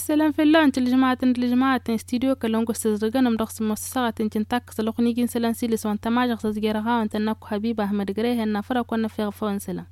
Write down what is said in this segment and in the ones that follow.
سلام في الله انت الجماعة استديو كلونكو استزرقنا مدقس مؤسسة تنتاك سلوخني جين سلام سيلس وانت ما جغس جيرها وانت ناكو حبيب أحمد قريه إن فرق وانا في غفوان سلام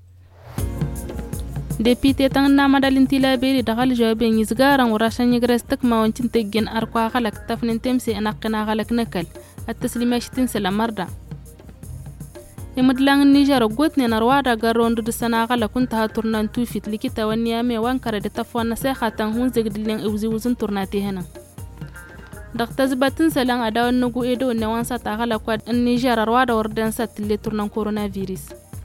ديبيتي تنغنا مدال انتلا بيري دغال جوابين يزغارا وراشان يغرس تكما وانتين تجين أرقوا غلق تفنين تمسي أناقنا غلق نكل التسليماش تنسل مردا يمدلان النيجر وقوتني نروادا قرون دو سنة غلا كنت هاتورنان توفيت لكتا وانيامي وانكرا دي تفوان نسيخة تنهون زيقدلين اوزي وزن تورناتي هنا دقتزباتن سلان اداو النقو ايدو النوان ساتا غلا قواد النيجر روادا وردان سات اللي تورنان كورونا فيروس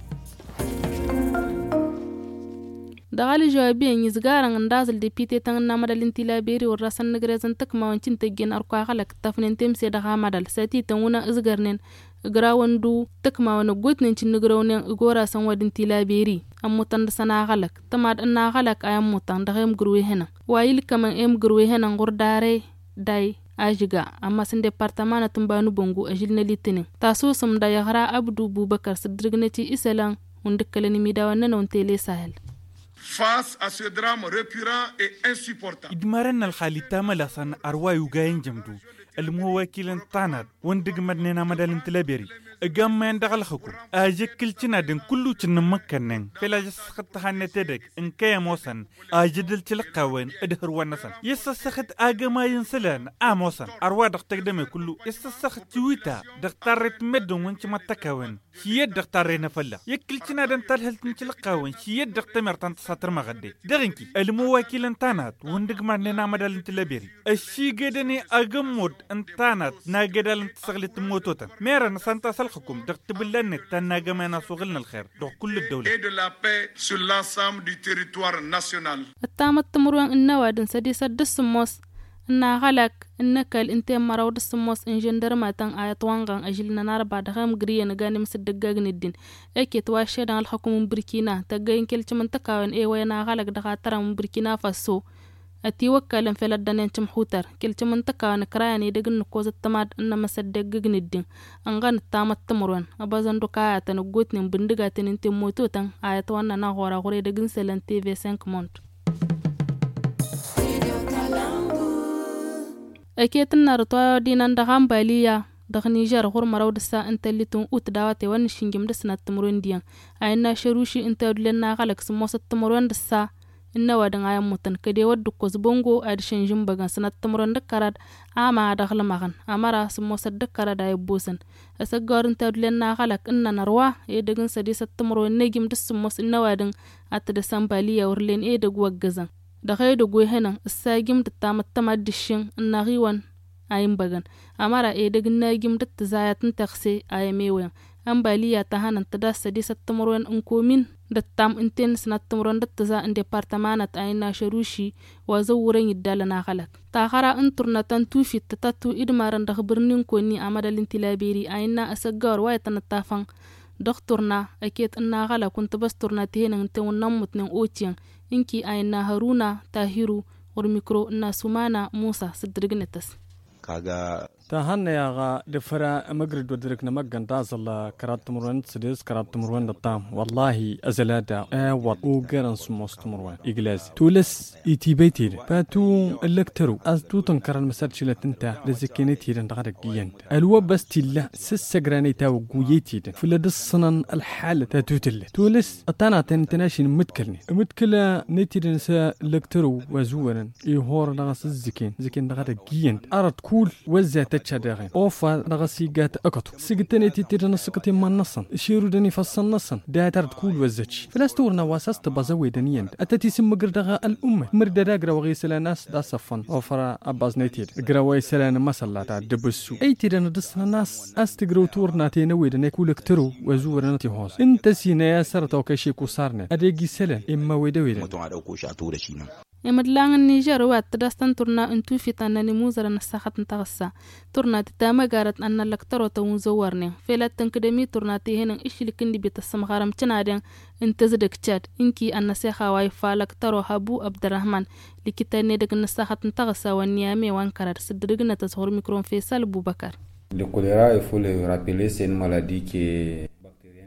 دغالي جوابين يزغاران اندازل دي بيتي تنغنا مدال انتلا بيري ورسان نغرزن تكما وانتين تجين أرقوا غلا كتافنين تمسي دغا مدال ساتي تنونا ازغرنين grawando takma wana gotnin cin grawnen igora san wadin tilaberi amutan da sana galak tamad na galak ayam mutan da hem gruwe hena wayil kaman em gruwe hena ngurdare dai ajiga amma sin departamana tumbanu bongo ajilna litinin taso sum da yagra abdu bubakar sidrignati isalan undikkalani midawana non tele sahel face à ce drame récurrent et insupportable idmaran al-khalitama lasan arwa yugayin jamdu المواكلين طانر وندق مدننا مدال تلابيري اقام ما يندغل خكو اجكل تنادن كلو تنمكنن فلا جسخت هانتدك ان كاي موسن اجدل تلقاوين ادهر ونسن يسسخت اقما ينسلن اموسن اروا دختك دمي كلو يسسخت تويتا دختارت مدن وانت متكاوين هي دختارينا فلا يكل تنادن تلهل تلقاوين هي دختمر تنتصاتر مغدي دغنكي المواكلين طانر وندق مدننا مدال تلابيري الشي قدني اقمود انتانت ناقدال انتسغلت موتوتا ميرا نسانتا سلخكم دقتبلن تناقمينا سوغلنا الخير دو كل الدولة et de la paix sur l'ensemble du territoire national. التامت تمروان النوادن سديسة دسموس إنها غلق إنك الانتين مراو دسموس إنجندر ماتان آيات وانغان أجلنا نار بعد غام قريا نغاني مسدقاقن الدين اكي تواشي دان الحكوم بركينا تقاين كيلش منتقاوين ايوينا غلق دغاترا من بركينا فاسو أتي وكالن في لدنين تمحوتر كلت منطقة نكرايني دقن نكوز التماد إنما صدققن الدين أنغان التامت تمرون أبازن دقايا تنقوتن بندقاتن انت موتوتن آيات وانا ناغورا غوري دقن سلن TV 5 مونت أكيد النارتوا دينان دغام باليا دغ نيجر غور مراو دسا انت اللي تون اوت داواتي وان شنجم دسنا التمرون ديان أينا شروشي انت ودلنا غالك سموس التمرون دسا inna wadan ayam mutan kade waddu kos bongo ad shanjum bagan sanat tamron dakarad ama dakhla magan amara sumo sadakara da yebosan asagarin tadlen na khalak inna narwa e dagin sadisa tamro negim dusumos inna wadan at da sambaliya urlen e dag waggazan da khaydo go henan sagim da tamat dishin inna riwan ayim bagan amara e dagin nagim dat zayatun taxi ayamewen ambaliya tahanan tada sadisa tamron unkomin dattam inten sanat tamron dattaza in departamanat ayna sharushi wa zawuran yiddalana khalak ta khara inturnatan tufi tatatu idmaran da birnin konni amadalin tilabiri ayna asaggar wa yatanatafan doktorna aket inna khala kunt basturna tihenan tawannam mutnen otiyan inki ayna haruna tahiru ur mikro na sumana musa sidrignetas kaga ta hanna yaga difara magrid wadrikna magan tazal karat murwan sidis karat murwan datam wallahi azalada awad u garan sumos murwan iglas tulis itibetir fatu elektaru aztu tankar المسار شلت انت لزكينتي دغدق ينت الو بس تلا سسغرانيتا وغويتي فلد الصنن الحاله تاتوتل تولس اتانا تنتناشن متكلا نتي نسا elektaru وزورن يهور دغس زكين دغدق ينت ارد كول وزات تشادغين اوفا دغسيغات اكتو سيغتني تيتيرن سكتي ما نصن شيرو دني فصن نصن داتر تقول وزتش فلاستورنا واساس تبازوي دنيان اتتي سم غردغا الامه مرددا غراوي سلاناس دا صفن اوفرا ابازنيتير غراوي سلان مسلاتا دبسو اي تيرن دسنا ناس استغرو تورنا تينوي دني كولكترو وزورنتي هوس انت سينا سرتو كشيكو سارنه اديغي سلان اما ويدوي متو على كوشاتو دشينا يمدلان النيجر وات تدستن تورنا انتو في تانني موزر نسخت نتغسا تورنا تتاما غارت ان لكترو تو زورني فيلا تنكدمي تورنا تيهن ايش لكندي بتسم غارم تنادين انتزدك تشات انكي ان سيخا واي فالكترو حبو عبد الرحمن لكتاني دك نسخت نتغسا ونيامي وانكرر سدرغنا تصور ميكرون فيصل ابو بكر Le choléra, il faut le rappeler, c'est une maladie qui est bactérienne.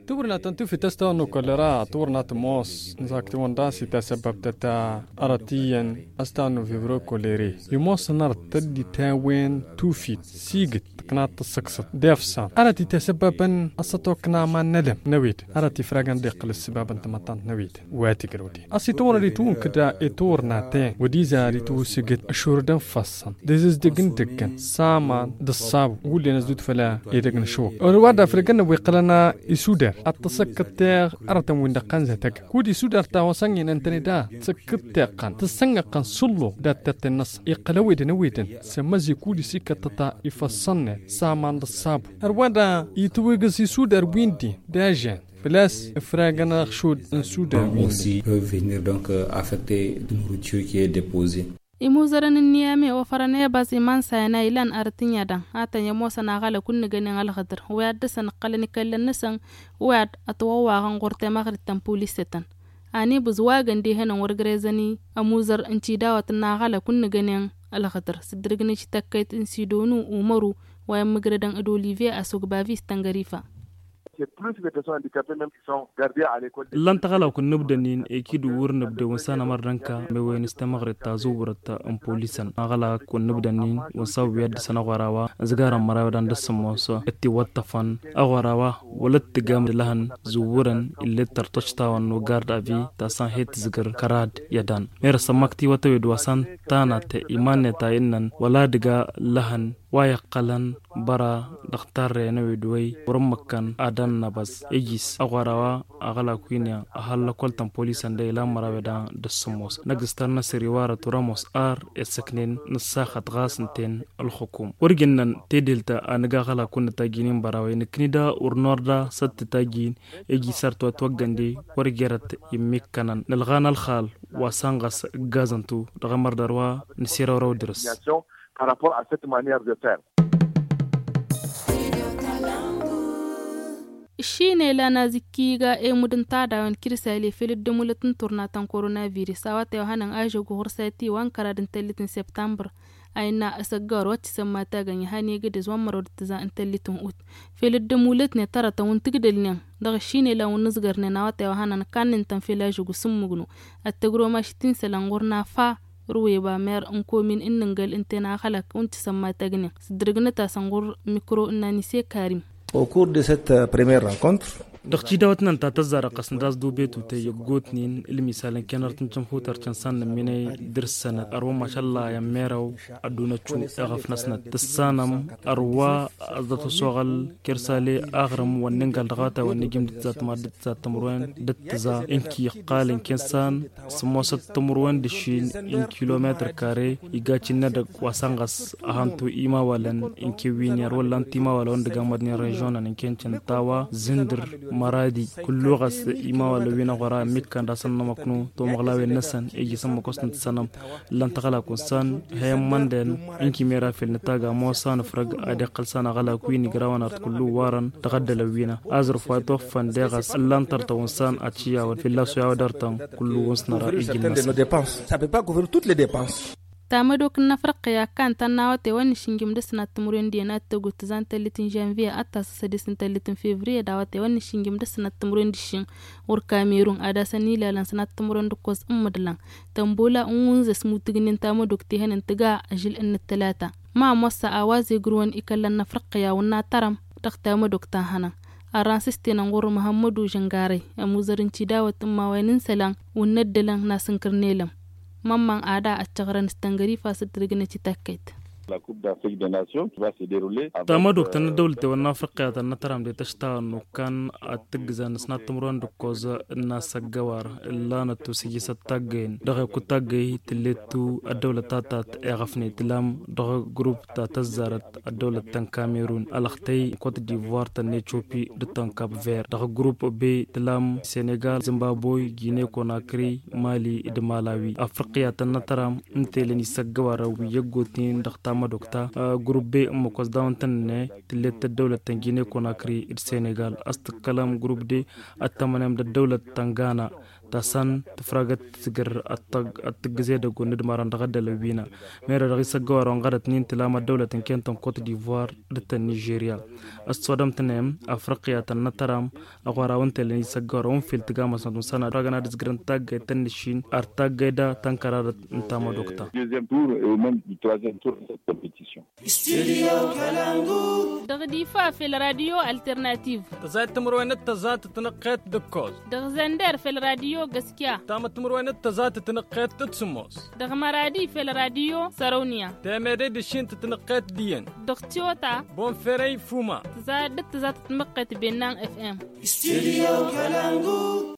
تورنا تنتو في تستانو كولرا تورنا تموس نزاك تونداسي تسبب تتا أراتيا أستانو في برو كوليري يموس نار تدي تاوين توفيت سيجت قناة السكسط ديفسان أراتي تسببا أسطوكنا ما ندم نويد أراتي فراغان ديق للسباب انت مطان نويد واتي قرودي أسي تورنا ريتون كدا إتورنا تين وديزا ريتو سيجت أشوردن فصن ديزيز دقن دقن سامان دصاب ولي نزدود فلا يدقن شوك وروادا فرقنا ويقلنا يسودر التسكتير أرتم وندقان زتك كودي سودر تاوسانين انتني دا تسكتيقان تسنقان سلو دا تتنص يقلويد نويدن سمزي كودي سيكتتا يفصن سامان دصاب روادا يتوغز يسودر ويندي داجان بلاس فراغنا خشود نسودر aussi peuvent venir donc affecter de nourriture qui est déposée. imuzaran niyame o farane bas iman sayna ilan artinya da ata yamo sana gala kun ganin al khadr wad san qalani kallan nasan wad atwa wagan qorte magritan policetan ani buzwa gandi hanan wargrezani amuzar inci dawat na gala kun ganin al khadr sidrigni takait insidonu umaru wa yamgredan adolivier asog bavis tangarifa C'est plus les personnes handicapées même qui sont gardées à l'école. lan tagala kun nubdanin ekidu wur nubde wasana mardanka me wen istamaghrita zubrata am polisan agala kun nubdanin wasaw yad sana warawa zagara marawadan dasmoso atti wattafan agwarawa walat gam lahan zuwuran ille tartashta wan garda vi tasan het zgar karad yadan mer samakti watawid wasan tanate imaneta innan wala diga lahan waya qalan bara dakhtar renawidoy warmakkan adan nabas ejis agwarawa agala kuinya ahalla koltan polisan de la maraweda dasmos nagistarna siriwara turamos ar esaknin nasakhat gasnten alhukum warginnan tedelta anaga gala kunna taginin barawe niknida urnorda sat tagin eji sarto twagande wargerat yimikanan nalghana alkhal wasangas gazantu dagamar darwa nisira rawdrs par rapport à cette manière de faire. shine lana zikiga e mudun tadawan kirsale filid de mulatin turnatan coronavirus awata hanan ajo gorsati wan karadin telitin september ayna asaggar wacce samata ganya hani gede zwan marod tza intelitin ut filid de mulat ne tarata won tigdelnen daga shine la won nuzgar ne nawata hanan kanin tan filajo gusum mugnu attagro mashitin salangorna fa ruwe ba mer komin inningal intena khalak unti samata gane sidrigna ta sangur micro inani se karim. Au cours de cette première rencontre, دختي دوتنا انت تزار قسم داز دو بيتو تي يغوتنين المثال كانرتن تنفوتر تنسان مني درسنا اروا ما شاء الله يا ميرو ادونا تشو اغف نسنا تسانم اروا ذات سوغل كرسالي اغرم وننقل دغاتا ونجم ذات ما ذات تمروين دتزا انكي قال ان كنسان سموسه تمروين دشين ان كيلومتر كاري يغاتي ندق واسانغاس اهانتو ايما ولن انكي وينير ولا انتيما ولا وندغا مدني ريجون ان كنتن تاوا زندر maradi kullu gas ima wala wina qara mikkan dasan namaknu to maglawe nasan eji sama kostan sanam lan tagala kosan hayam manden inki mera fil nataga mosan frag ade qalsana gala kuini grawana kullu waran taqaddala wina azru fato fandegas lan tarta wonsan achiya wa fil lasu ya dartan kullu wonsnara eji nasan ça peut pas couvrir toutes les dépenses. تامدو كنا فرق يا كان تناوتي وان شينجم دسنا تمرين دينا تغو تزان تلتين جانفي اتا سدسن تلتين فيفري داوتي وان شينجم دسنا تمرين دشين ور كاميرون ادا سني لا سنه تمرين دكوس امدلان تمبولا اونز سموتغنين تامدو كتي هن انتغا اجل ان الثلاثه ما موسى اوازي غروان اكلنا فرق يا ونا ترم تختامو دكتا هنا arransisti nangor Muhammadu Jangare amuzarin cidawat ma wainin salan wonnaddalan nasankarnelam mamman ada a cagaran stangari fasit rigna citakait La Coupe d'Afrique des Nations qui va se dérouler. تامدو تن دولة والنافقة تنترم دي تشتا نوكان اتجزان سنات تمرون دكوز الناس الجوار اللي نتوسيجي ستاجين دغه كتاجي تلتو الدولة تاتات اغفني تلام دغه جروب تاتزارت الدولة تن كاميرون الاختي كوت ديفوار تن اثيوبي دتن كاب فير دغه جروب بي تلام سنغال زيمبابوي غيني كوناكري مالي دمالاوي افريقيا تنترم انتلني سجوار ويغوتين دغ مدوكتا جروب مكوز داونتن تلت الدولة تنجيني كوناكري السنغال استكلام جروب دي التمنام الدولة تنغانا tasan tafragat tigar at-tagze da gonid maran daga da labina mera da gisa gawaron gadat nin tilama dawlatin kenton Cote d'Ivoire da Nigeria as-sodam tanem Afriqiya tan nataram agwarawan teleni sagaron filtiga masan sana ragana disgran tagga tanishin artagga da tankara ntama dokta deuxième tour et au même du troisième tour de cette compétition. Studio Kalangu. دغديفا في الراديو الترناتيف تزات تمروينت تزات تنقيت دكوز دغزندر في الراديو غسكيا تام تمروينت تزات تنقيت تتسموس دغمرادي في الراديو سارونيا تامري دشين تنقيت دين دغتيوتا بون فيري فوما تزات تنقيت بينان اف ام. Studio Kalangu.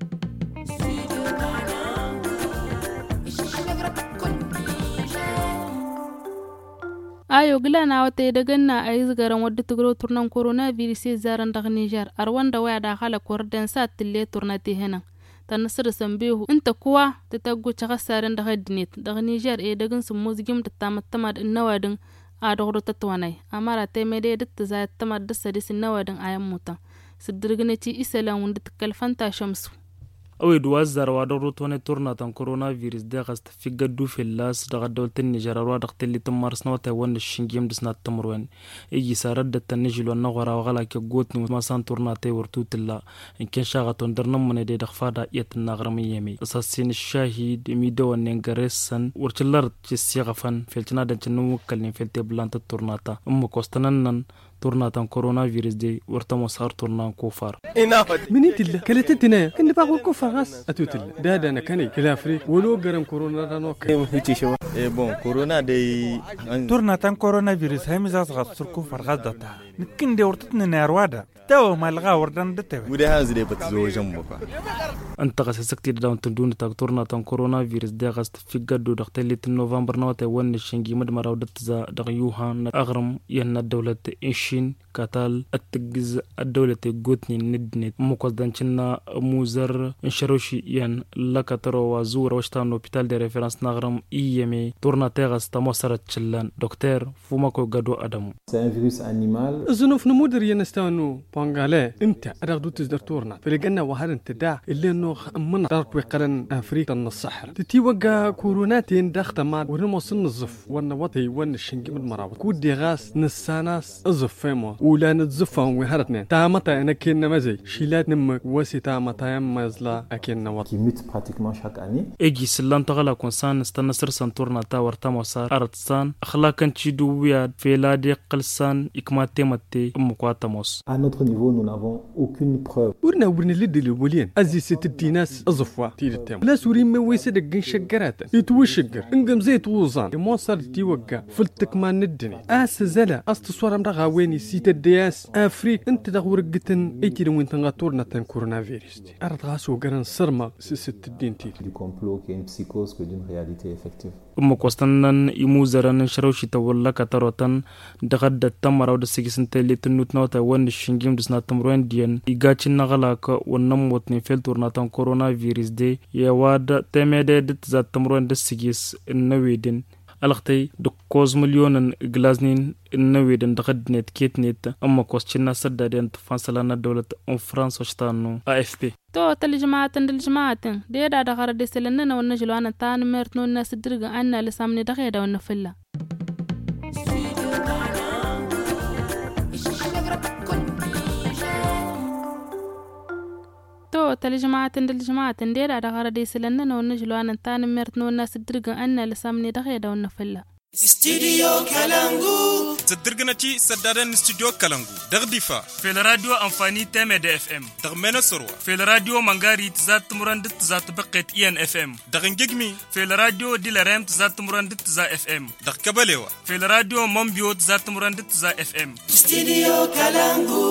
ayo gilana wata daganna a izgaran wadda tugro turnan coronavirus zaran daga Niger arwanda waya da hala kordan sa tille turnati henan ta nasir sambehu inta kuwa ta taggo chaka saran daga dinet daga Niger dagin su muzgim da tamattama da nawadin a dogro tatwanai amara ta mai da ta za ta madda sadis nawadin ayan mutan sidirgnati isalan wanda takalfanta shamsu away duwaz zarwa da rotone turnatan coronavirus da gasta figa du fillas daga dawlatan Niger arwa da qtali tamars nawta wan shingim disna tamrwan igi sarar da tanjil wan nawara wala ke gotni ma san turnate wurtu tilla in ken shagaton darnan mun da dakhfada yat nagram yemi asasin shahid mi da wan ngaresan wurtillar ci sigafan filtina da tinu kallin filte blanta turnata kostanan nan turnatan coronavirus de warta mosar turnan kofar مني تلا كلت الدنيا كني باقول كفر غاس اتوتل دا انا كاني كلا افريق ولو غرم كورونا دا نوك هيتي شو بون كورونا دي تورناتان كورونا فيروس هاي مزاز غاس كفر غاس دتا نكن دي ورتتنا ناروادا تو ما لغا وردان دتا ودي هاز دي بتزو جنبك انت غاس سكتي داون تدون تا تورناتان كورونا فيروس دا غاس في غدو دختلي نوفمبر نوتا ون شنجي مد مراو دتزا دغ يوهان اغرم ين الدوله انشين كاتال التجز الدوله غوتني ندنت مقدنچنا موزر انشروشي ين لكترو وزور وشتان هوبيتال دي ريفرنس نغرم ايمي تورناتيغاس تموسرت چلان دكتور فوماكو غدو ادم سي ان فيروس انيمال زنوف نمودر ينستانو بانغالي انت ادغدو تزدر تورنا فلقنا وهر انت دا اللي انه من دارك وقرن افريقيا الصحراء تتي وقا كوروناتين داختمات ورموس النظف ونوطي ون الشنقي من مراوت كودي غاس نساناس الزف فيمو ولا نتزفهم وهرتنين تامتا انا كنا مزي شيلات نمك وسيتا متايم مزلا اكن وط qui mute pratiquement chaque année اجي سلان تغلا كونسان استنسر سنتورنا تا ورتا موسار ارتسان اخلاقن تشيدو ويا فيلادي قلسان اكماتي متي مقاتموس à notre niveau nous n'avons aucune preuve ورنا لدي الولين ازي ست الديناس ازفوا تيرتم لا سوري ما ويسدق شقرات يتوشقر انقم زيت ووزان موصل تيوقع فلتك ما ندني زلا استصور امرغا ويني سيت الدياس افريك انت دغورقتن ايتي وين تنغاتورنا تن كورونا فيروس ارد غاسو غران سرما ست الدين تي du complot qui est une psychose que d'une réalité effective مقوستنن يموزرن شروشي تولا كتروتن دغد تمراو دسيسنت اللي تنوت نوتا ون شينجيم دسنا تمروين دين يغاچن نغلاك ونموتني فلتورناتن كورونا فيروس دي يواد تمدد ذات تمروين دسيس النويدن الختي دكوز مليون غلازنين النويدن دغدنت كيتنيت اما كوستشنا سدادن فانسلانا دولة ان فرانس وشتانو AFP تو تلجماعة دي دا غار دي سلننا ونجلو انا تان ميرتنو الناس درغ انا لسامني دغيدا ونفلا تو تلجماعة دي دا غار دي سلننا ونجلو انا تان ميرتنو الناس درغ انا لسامني دغيدا ونفلا Studio Kalangu. تدرجنتي سدادن استوديو كالانغو دغديفا في الراديو انفاني تام دي اف ام دغمنا سروا في الراديو مانغاري تزات مرند تزات بقيت ان اف ام دغنجمي في الراديو ديلارام تزات مرند تزا اف ام دغ كبليوا في الراديو مومبيو تزات مرند تزا اف ام Studio Kalangu.